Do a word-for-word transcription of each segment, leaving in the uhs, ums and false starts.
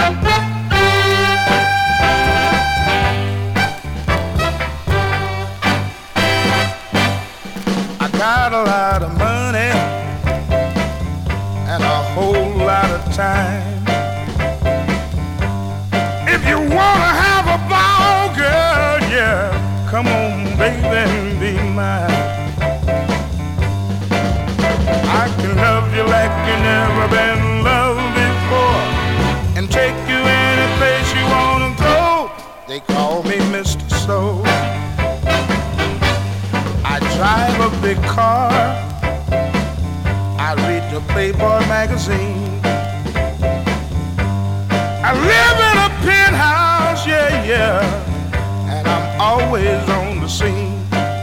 I got a lot of money and a whole lot of time. If you wanna have a ball, girl, yeah, come on, baby, and be mine. I can love you like you never been loved before, and take you any place you wanna go. They call me Mister Soul. I drive a big car, I read the Playboy magazine, I live in a penthouse, yeah, yeah, and I'm always on the scene.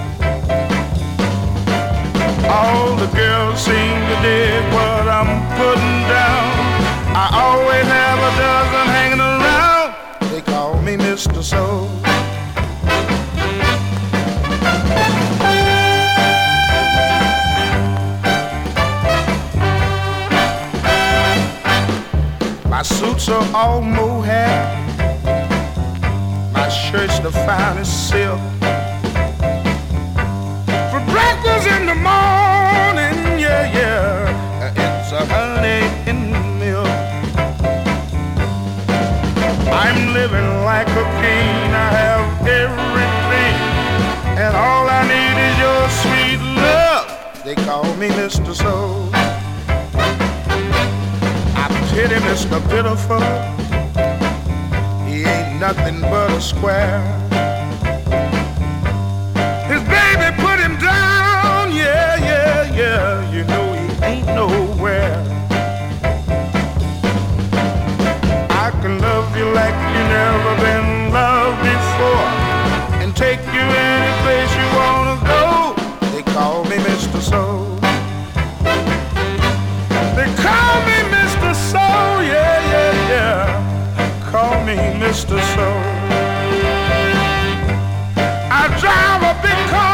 All the girls seem to dig what I'm putting down. I always have a dozen hanging around. They call me Mister Soul. My suits are all mohair, my shirt's the finest silk. For breakfast in the morning, yeah, yeah, it's a honey in milk. I'm living like a king, I have everything, and all I need is your sweet love. They call me Mister Soul. Pity Mister Pitiful, he ain't nothing but a square. His baby put him down, yeah, yeah, yeah, you know he ain't nowhere. I can love you like you never been loved before, and take you any place you wanna go. They call me Mister Soul. They call me Mister Soul, yeah, yeah, yeah. Call me Mister Soul. I drive a big car.